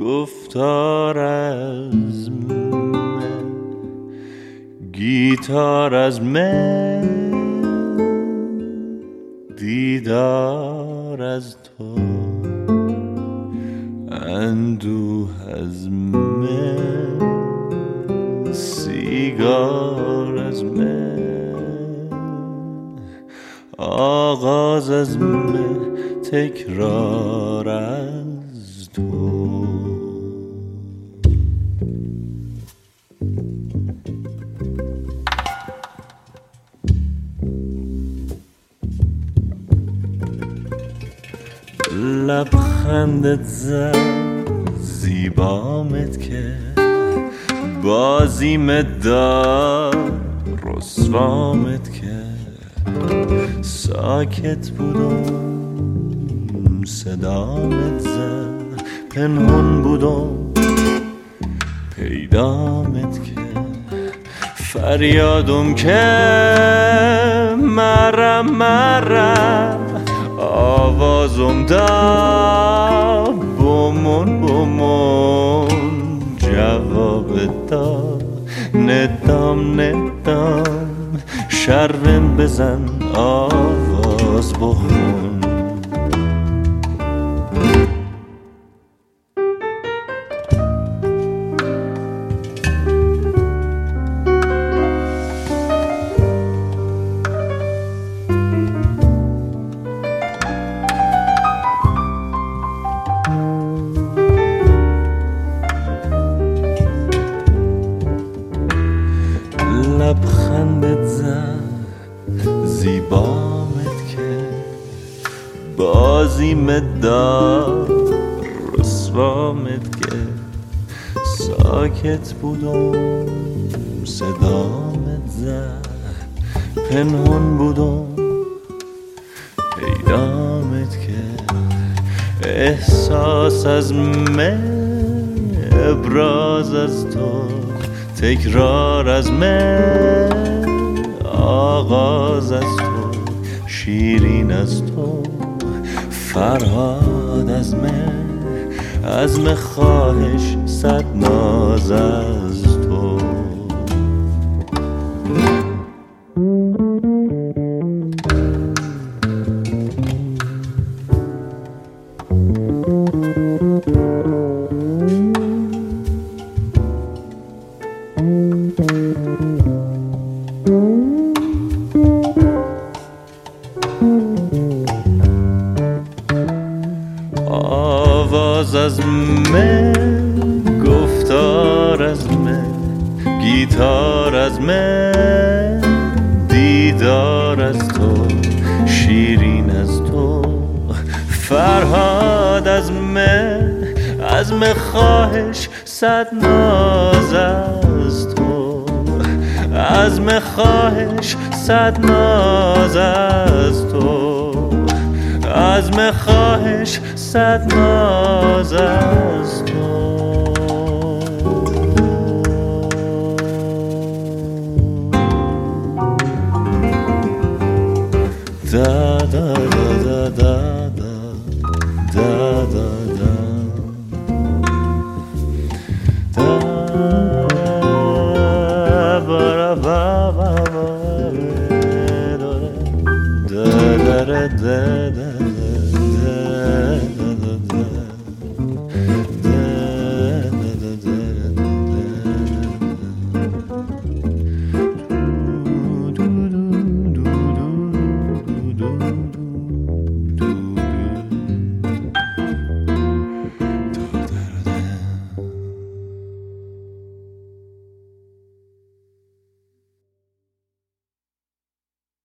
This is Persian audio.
گفتار از من، گیتار از من، دیدار از تو، اندوه از من، سیگار از من، آغاز از من، تکرار از تو. لبخندت زد زیبامت که بازیمت داد رسوامت که ساکت بودم صدامت زد پنهون بودم پیدامت که فریادم که مرم آوازم دا بمون جواب دا ندام شرم بزن آواز بخون. لبخندت زد زیبامت که بازیمت داد رسوامت که ساکت بودم صدامت زد پنهون بودم پیدامت که احساس از من ابراز از تو تکرار از من آغاز از تو شیرین از تو فرهاد از من عزم خواهش صد ناز از تو. آواز از من گفتار از من گیتار از من دیدار از تو شیرین از تو فرهاد از من عزم خواهش صد ناز از تو عزم خواهش صد ناز از تو عزم خواهش صد ناز از تو. دا دا دا دا دا دا دا da da da da da